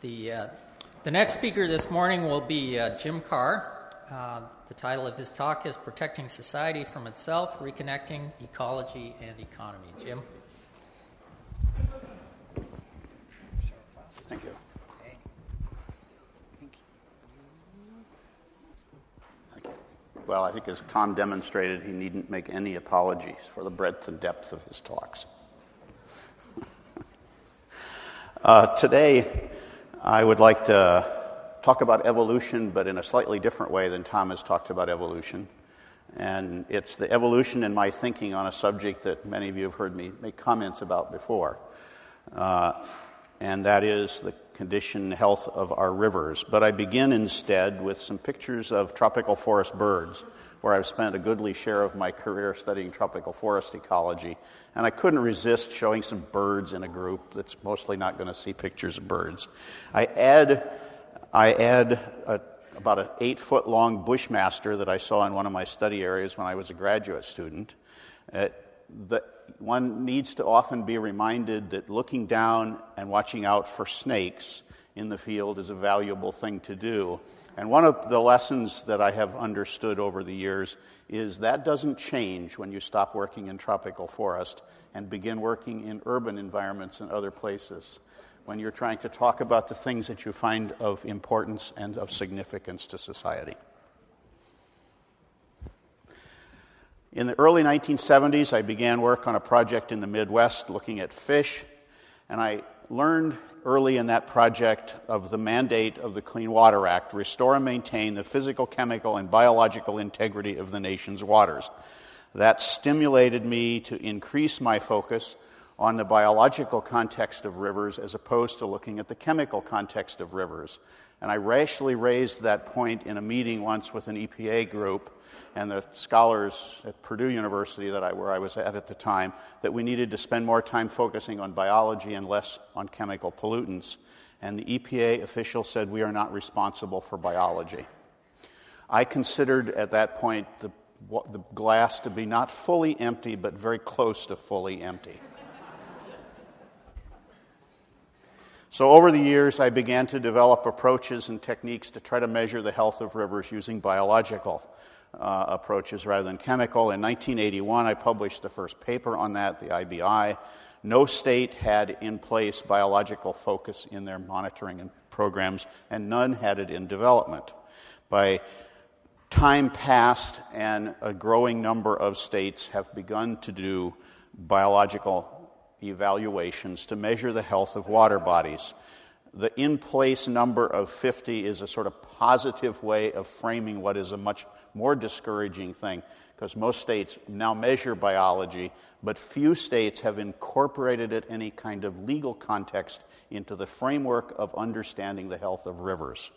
The next speaker this morning will be Jim Carr. The title of his talk is Protecting Society from Itself, Reconnecting Ecology and Economy. Jim? Thank you. Well, I think as Tom demonstrated, he needn't make any apologies for the breadth and depth of his talks. Today, I would like to talk about evolution, but in a slightly different way than Tom has talked about evolution. And it's the evolution in my thinking on a subject that many of you have heard me make comments about before. And that is the condition and health of our rivers. But I begin instead with some pictures of tropical forest birds, where I've spent a goodly share of my career studying tropical forest ecology. And I couldn't resist showing some birds in a group that's mostly not going to see pictures of birds. I add about an 8-foot-long bushmaster that I saw in one of my study areas when I was a graduate student. One needs to often be reminded that looking down and watching out for snakes in the field is a valuable thing to do. And one of the lessons that I have understood over the years is that doesn't change when you stop working in tropical forest and begin working in urban environments and other places, when you're trying to talk about the things that you find of importance and of significance to society. In the early 1970s, I began work on a project in the Midwest looking at fish, and I learned early in that project of the mandate of the Clean Water Act, restore and maintain the physical, chemical, and biological integrity of the nation's waters. That stimulated me to increase my focus on the biological context of rivers as opposed to looking at the chemical context of rivers. And I rashly raised that point in a meeting once with an EPA group and the scholars at Purdue University where I was at the time, that we needed to spend more time focusing on biology and less on chemical pollutants. And the EPA official said, we are not responsible for biology. I considered at that point the glass to be not fully empty, but very close to fully empty. So over the years, I began to develop approaches and techniques to try to measure the health of rivers using biological approaches rather than chemical. In 1981, I published the first paper on that, the IBI. No state had in place biological focus in their monitoring and programs, and none had it in development. By time passed, and a growing number of states have begun to do biological evaluations to measure the health of water bodies. The in-place number of 50 is a sort of positive way of framing what is a much more discouraging thing, because most states now measure biology, but few states have incorporated it in any kind of legal context into the framework of understanding the health of rivers.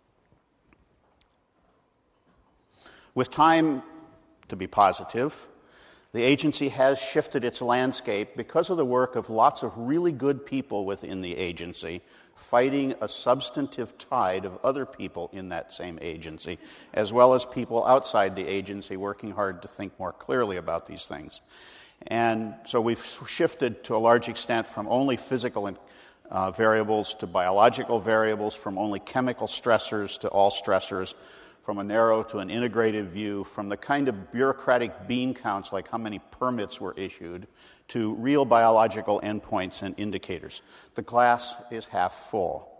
With time to be positive, the agency has shifted its landscape because of the work of lots of really good people within the agency, fighting a substantive tide of other people in that same agency, as well as people outside the agency working hard to think more clearly about these things. And so we've shifted to a large extent from only physical variables to biological variables, from only chemical stressors to all stressors, from a narrow to an integrated view, from the kind of bureaucratic bean counts, like how many permits were issued, to real biological endpoints and indicators. The glass is half full.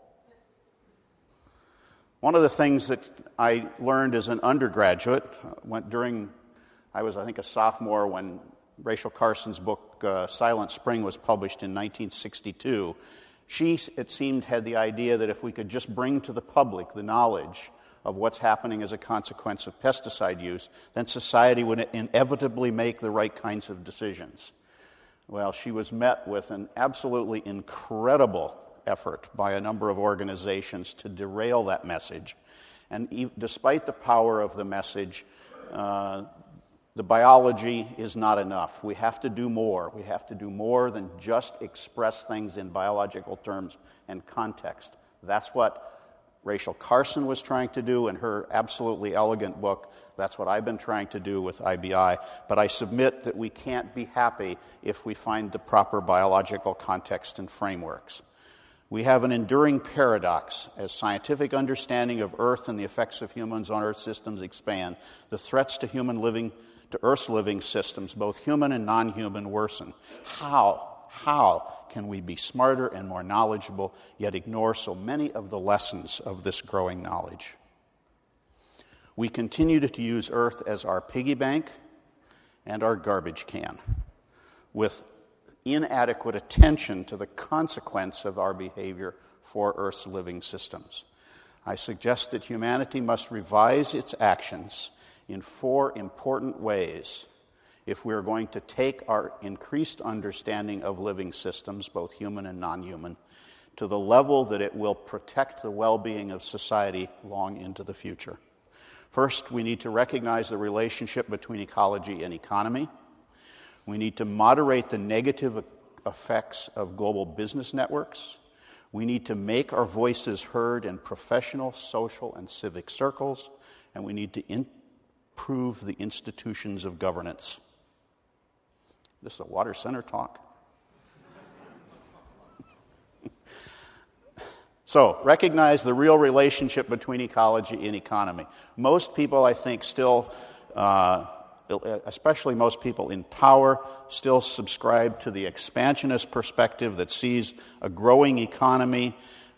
One of the things that I learned as an undergraduate, I was, I think, a sophomore when Rachel Carson's book, Silent Spring, was published in 1962. She, it seemed, had the idea that if we could just bring to the public the knowledge of what's happening as a consequence of pesticide use, then society would inevitably make the right kinds of decisions. Well, she was met with an absolutely incredible effort by a number of organizations to derail that message. And despite the power of the message, the biology is not enough. We have to do more. We have to do more than just express things in biological terms and context. That's what Rachel Carson was trying to do in her absolutely elegant book. That's what I've been trying to do with IBI. But I submit that we can't be happy if we find the proper biological context and frameworks. We have an enduring paradox. As scientific understanding of Earth and the effects of humans on Earth systems expand, the threats to Earth's living systems, both human and non-human, worsen. How can we be smarter and more knowledgeable, yet ignore so many of the lessons of this growing knowledge? We continue to use Earth as our piggy bank and our garbage can, with inadequate attention to the consequence of our behavior for Earth's living systems. I suggest that humanity must revise its actions in 4 important ways if we're going to take our increased understanding of living systems, both human and non-human, to the level that it will protect the well-being of society long into the future. First, we need to recognize the relationship between ecology and economy. We need to moderate the negative effects of global business networks. We need to make our voices heard in professional, social, and civic circles. And we need to improve the institutions of governance. This is a water center talk. So, recognize the real relationship between ecology and economy. Most people, I think, still, especially most people in power, still subscribe to the expansionist perspective that sees a growing economy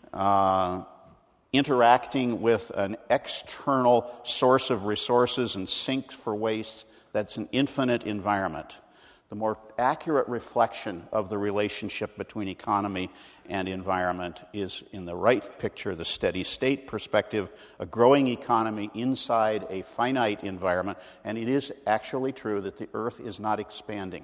interacting with an external source of resources and sink for waste that's an infinite environment. The more accurate reflection of the relationship between economy and environment is, in the right picture, the steady state perspective, a growing economy inside a finite environment, and it is actually true that the Earth is not expanding.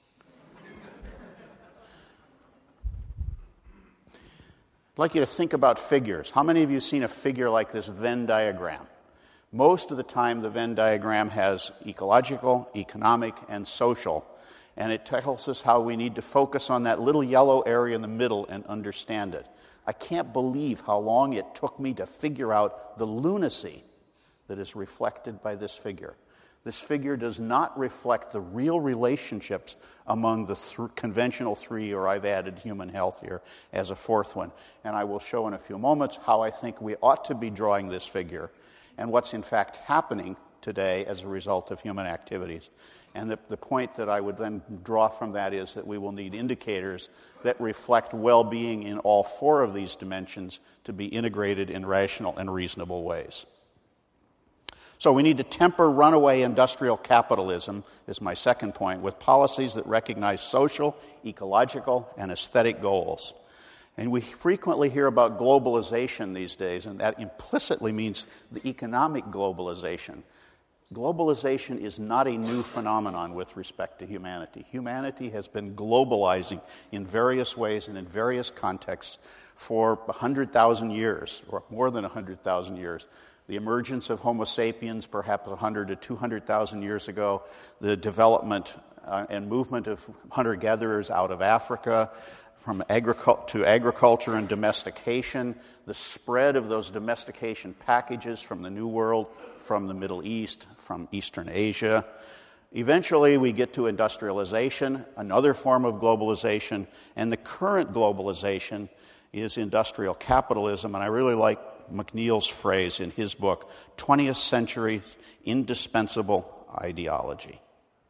I'd like you to think about figures. How many of you have seen a figure like this Venn diagram? Most of the time, the Venn diagram has ecological, economic, and social. And it tells us how we need to focus on that little yellow area in the middle and understand it. I can't believe how long it took me to figure out the lunacy that is reflected by this figure. This figure does not reflect the real relationships among the conventional 3, or I've added human health here as a 4th one. And I will show in a few moments how I think we ought to be drawing this figure and what's in fact happening today as a result of human activities. And the point that I would then draw from that is that we will need indicators that reflect well-being in all 4 of these dimensions to be integrated in rational and reasonable ways. So we need to temper runaway industrial capitalism, is my second point, with policies that recognize social, ecological, and aesthetic goals. And we frequently hear about globalization these days, and that implicitly means the economic globalization. Globalization is not a new phenomenon with respect to humanity. Humanity has been globalizing in various ways and in various contexts for 100,000 years, or more than 100,000 years. The emergence of Homo sapiens, perhaps 100 to 200,000 years ago, the development and movement of hunter-gatherers out of Africa, from to agriculture and domestication, the spread of those domestication packages from the New World, from the Middle East, from Eastern Asia. Eventually, we get to industrialization, another form of globalization, and the current globalization is industrial capitalism, and I really like McNeil's phrase in his book, 20th Century Indispensable Ideology.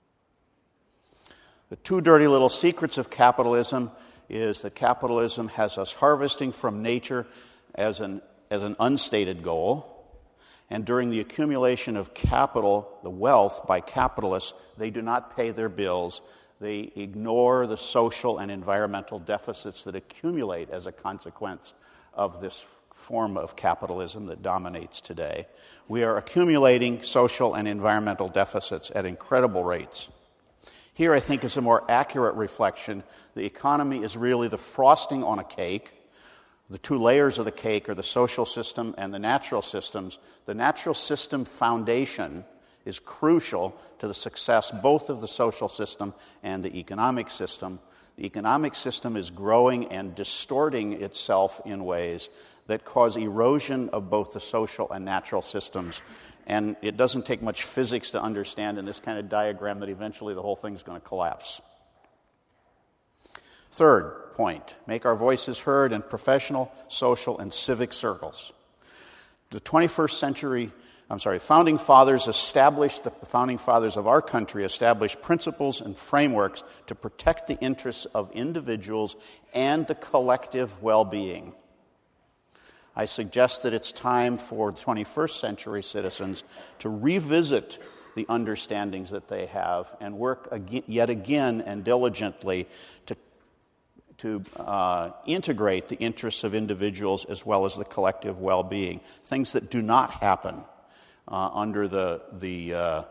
The 2 dirty little secrets of capitalism is that capitalism has us harvesting from nature as an unstated goal, and during the accumulation of capital, the wealth, by capitalists, they do not pay their bills. They ignore the social and environmental deficits that accumulate as a consequence of this form of capitalism that dominates today. We are accumulating social and environmental deficits at incredible rates. Here, I think, is a more accurate reflection. The economy is really the frosting on a cake. The 2 layers of the cake are the social system and the natural systems. The natural system foundation is crucial to the success both of the social system and the economic system. The economic system is growing and distorting itself in ways that cause erosion of both the social and natural systems. And it doesn't take much physics to understand in this kind of diagram that eventually the whole thing's going to collapse. Third point, make our voices heard in professional, social, and civic circles. The founding fathers of our country established principles and frameworks to protect the interests of individuals and the collective well-being. I suggest that it's time for 21st century citizens to revisit the understandings that they have and work yet again and diligently to integrate the interests of individuals as well as the collective well-being, things that do not happen under the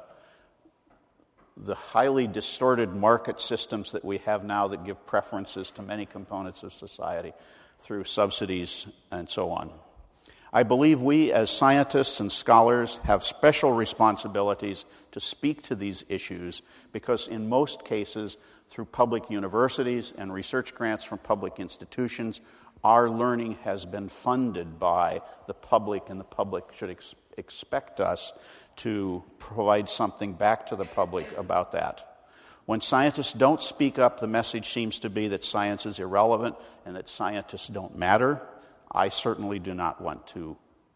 highly distorted market systems that we have now that give preferences to many components of society through subsidies and so on. I believe we as scientists and scholars have special responsibilities to speak to these issues because in most cases, through public universities and research grants from public institutions, our learning has been funded by the public, and the public should expect us to provide something back to the public about that. When scientists don't speak up, the message seems to be that science is irrelevant and that scientists don't matter. I certainly do not want to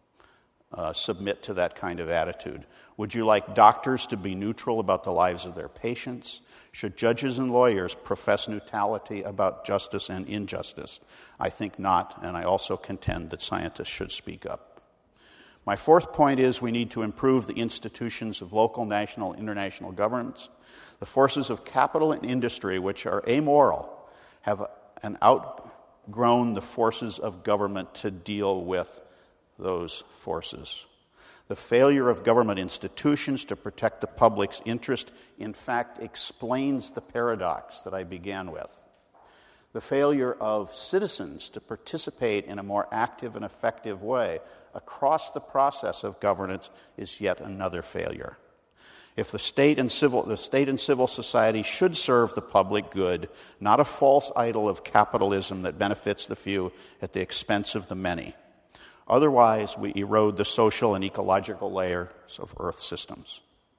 submit to that kind of attitude. Would you like doctors to be neutral about the lives of their patients? Should judges and lawyers profess neutrality about justice and injustice? I think not, and I also contend that scientists should speak up. My fourth point is we need to improve the institutions of local, national, international governments. The forces of capital and industry, which are amoral, have outgrown the forces of government to deal with those forces. The failure of government institutions to protect the public's interest, in fact, explains the paradox that I began with. The failure of citizens to participate in a more active and effective way across the process of governance is yet another failure. If the state and civil society should serve the public good, not a false idol of capitalism that benefits the few at the expense of the many. Otherwise, we erode the social and ecological layers of Earth systems.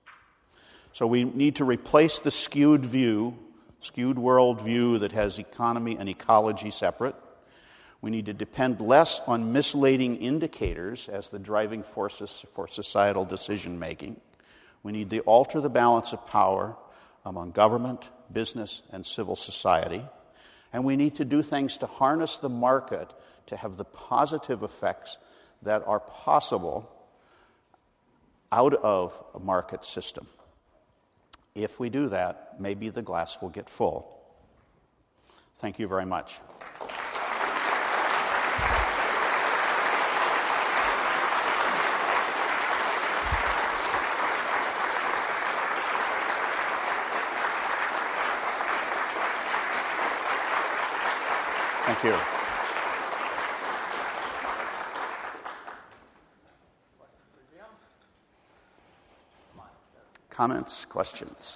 So we need to replace the skewed world view that has economy and ecology separate. We need to depend less on misleading indicators as the driving forces for societal decision-making. We need to alter the balance of power among government, business, and civil society. And we need to do things to harness the market to have the positive effects that are possible out of a market system. If we do that, maybe the glass will get full. Thank you very much. Thank you. Comments, questions?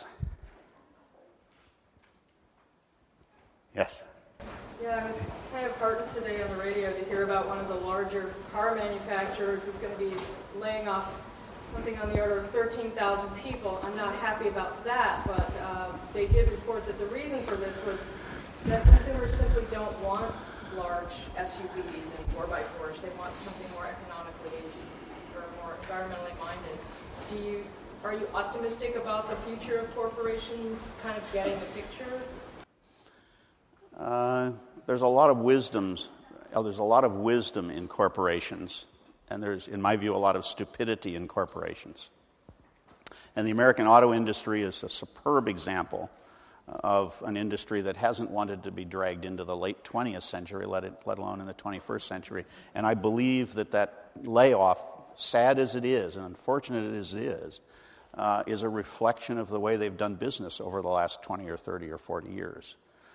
Yes. Yeah, I was kind of heartened today on the radio to hear about one of the larger car manufacturers who's going to be laying off something on the order of 13,000 people. I'm not happy about that, but they did report that the reason for this was that consumers simply don't want large SUVs and 4x4s. They want something more economically or more environmentally minded. Are you optimistic about the future of corporations kind of getting the picture? There's a lot of wisdom. There's a lot of wisdom in corporations, and there's, in my view, a lot of stupidity in corporations. And the American auto industry is a superb example of an industry that hasn't wanted to be dragged into the late 20th century, let alone in the 21st century. And I believe that layoff, sad as it is and unfortunate as it is a reflection of the way they've done business over the last 20 or 30 or 40 years.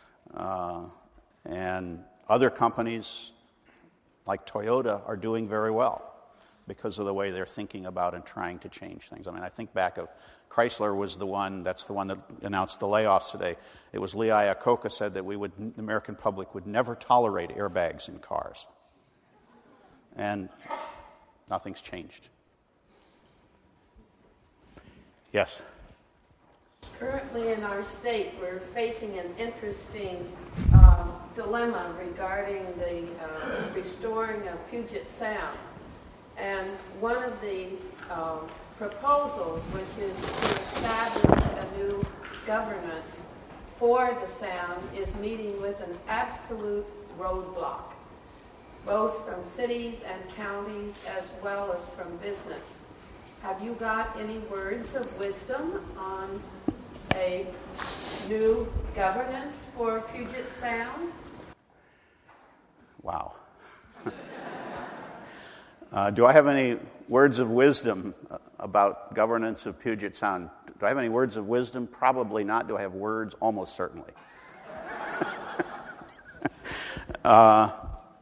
And other companies like Toyota are doing very well because of the way they're thinking about and trying to change things. I mean, I think back of Chrysler was the one that announced the layoffs today. It was Lee Iacocca said that the American public would never tolerate airbags in cars. And nothing's changed. Yes? Currently in our state, we're facing an interesting dilemma regarding the restoring of Puget Sound. And one of the proposals, which is to establish a new governance for the Sound, is meeting with an absolute roadblock, both from cities and counties as well as from business. Have you got any words of wisdom on a new governance for Puget Sound? Wow. Do I have any words of wisdom about governance of Puget Sound? Do I have any words of wisdom? Probably not. Do I have words? Almost certainly. I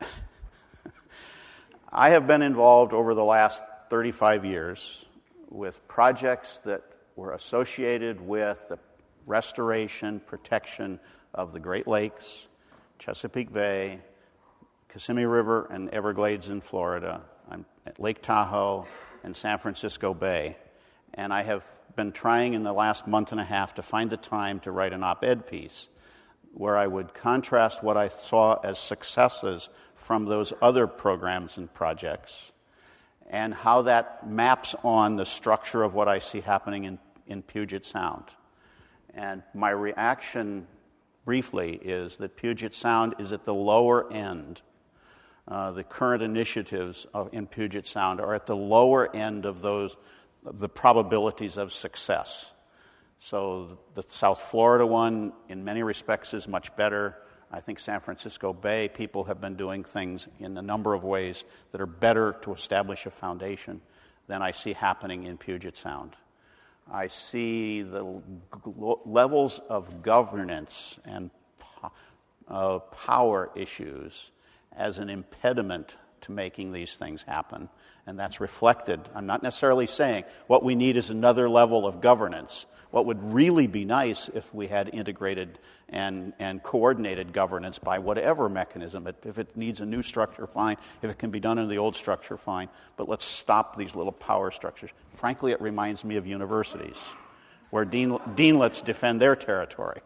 have been involved over the last 35 years with projects that were associated with the restoration, protection of the Great Lakes, Chesapeake Bay, Kissimmee River, and Everglades in Florida. I'm at Lake Tahoe and San Francisco Bay. And I have been trying in the last month and a half to find the time to write an op-ed piece where I would contrast what I saw as successes from those other programs and projects and how that maps on the structure of what I see happening in Puget Sound. And my reaction, briefly, is that Puget Sound is at the lower end. The current initiatives in Puget Sound are at the lower end of the probabilities of success. So the South Florida one, in many respects, is much better. I think San Francisco Bay, people have been doing things in a number of ways that are better to establish a foundation than I see happening in Puget Sound. I see the levels of governance and power issues as an impediment to making these things happen. And that's reflected. I'm not necessarily saying what we need is another level of governance. What would really be nice if we had integrated and coordinated governance by whatever mechanism. If it needs a new structure, fine. If it can be done in the old structure, fine. But let's stop these little power structures. Frankly, it reminds me of universities, where deanlets defend their territory.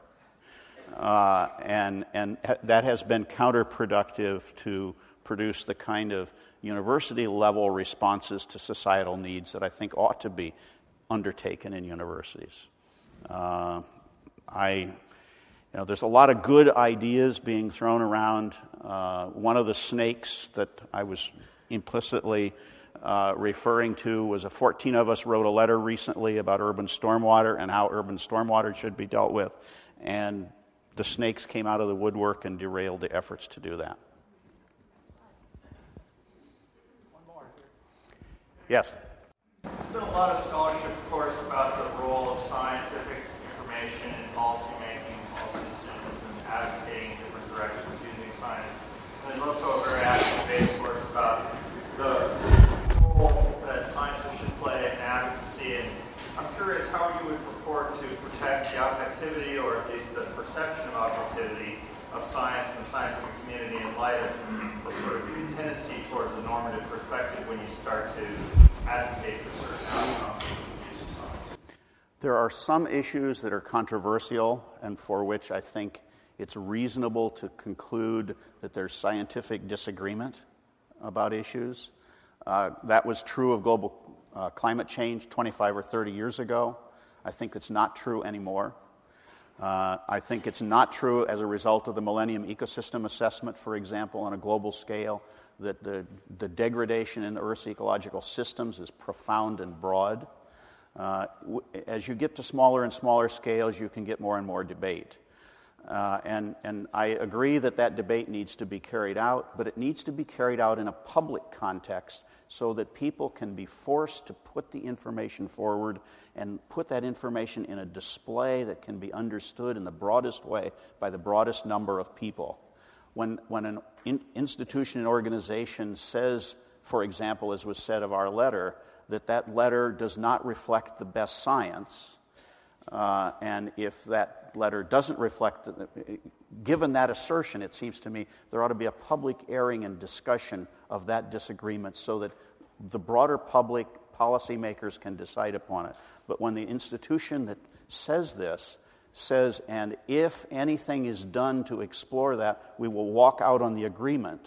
And that has been counterproductive to produce the kind of university-level responses to societal needs that I think ought to be undertaken in universities. There's a lot of good ideas being thrown around. One of the snakes that I was implicitly referring to was 14 of us wrote a letter recently about urban stormwater and how urban stormwater should be dealt with, and the snakes came out of the woodwork and derailed the efforts to do that. One more. Yes? There's been a lot of scholarship, of course, about the role of scientific information in policy making, policy decisions, and advocating in different directions using science. And there's also a very active debate, of course, about the role that scientists should play in advocacy. And I'm curious how you would purport to protect the objectivity, or at least the perception of objectivity, of science and the scientific community in light of the sort of tendency towards a normative perspective when you start to advocate for certain outcomes of use of science. There are some issues that are controversial and for which I think it's reasonable to conclude that there's scientific disagreement about issues. That was true of global climate change 25 or 30 years ago. I think it's not true anymore. I think it's not true as a result of the Millennium Ecosystem Assessment, for example, on a global scale, that the degradation in the Earth's ecological systems is profound and broad. As you get to smaller and smaller scales, you can get more and more debate. And I agree that debate needs to be carried out, but it needs to be carried out in a public context so that people can be forced to put the information forward and put that information in a display that can be understood in the broadest way by the broadest number of people. When an institution and organization says, for example, as was said of our letter, that letter does not reflect the best science, and if that letter doesn't reflect, given that assertion, it seems to me there ought to be a public airing and discussion of that disagreement so that the broader public, policymakers, can decide upon it. But when the institution that says this says, and if anything is done to explore that, we will walk out on the agreement.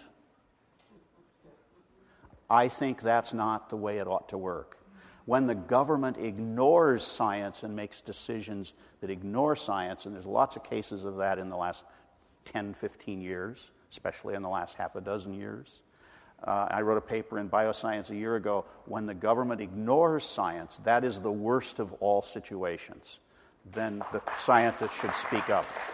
I think that's not the way it ought to work. When the government ignores science and makes decisions that ignore science, and there's lots of cases of that in the last 10, 15 years, especially in the last half a dozen years. I wrote a paper in Bioscience a year ago. When the government ignores science, that is the worst of all situations. Then the scientists should speak up.